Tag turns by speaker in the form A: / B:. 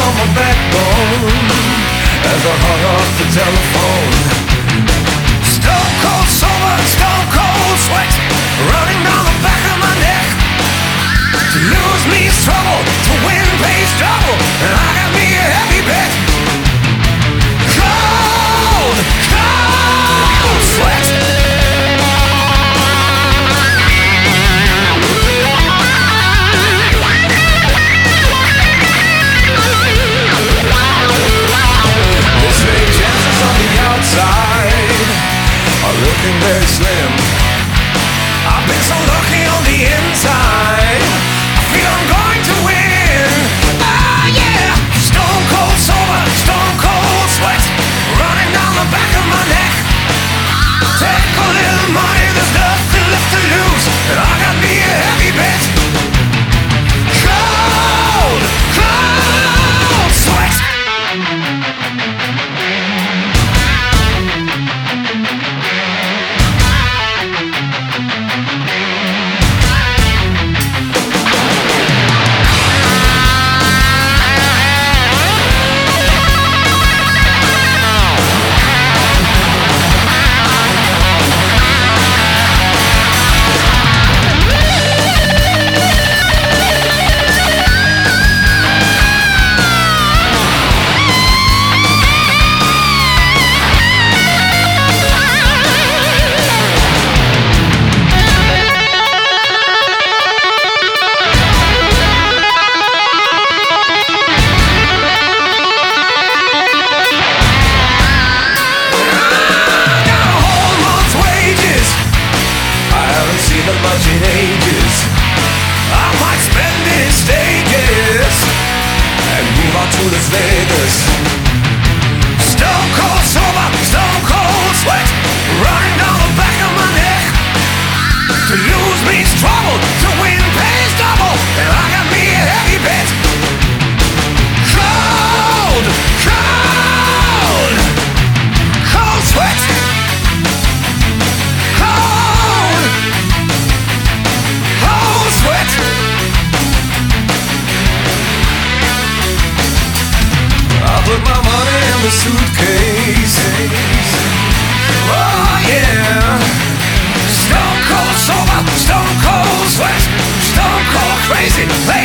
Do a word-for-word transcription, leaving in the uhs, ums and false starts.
A: on my backbone as I hung off the telephone. Stone cold sober, stone cold sweat running down the back of my neck. To lose means trouble, to win pays double, and I got me a heavy bet. Cold, cold sweat. Looking very slim. I've been so lucky on the inside. I feel I'm going to win. Ah yeah, stone cold sober, stone cold sweat running down the back of my neck. Take a little money, there's nothing left to lose, and I got me a heavy bet. Cold, cold sweat. Much in ages, I might spend it in stages and move on to Las Vegas. Stone cold sober, stone cold sweat running down the back of my neck. To lose means trouble, to win pays double, and I got me a heavy bet. Cold, cold, cold sweat. Put my money in the suitcase. Oh yeah. Stone cold sober, stone cold sweat, stone cold crazy.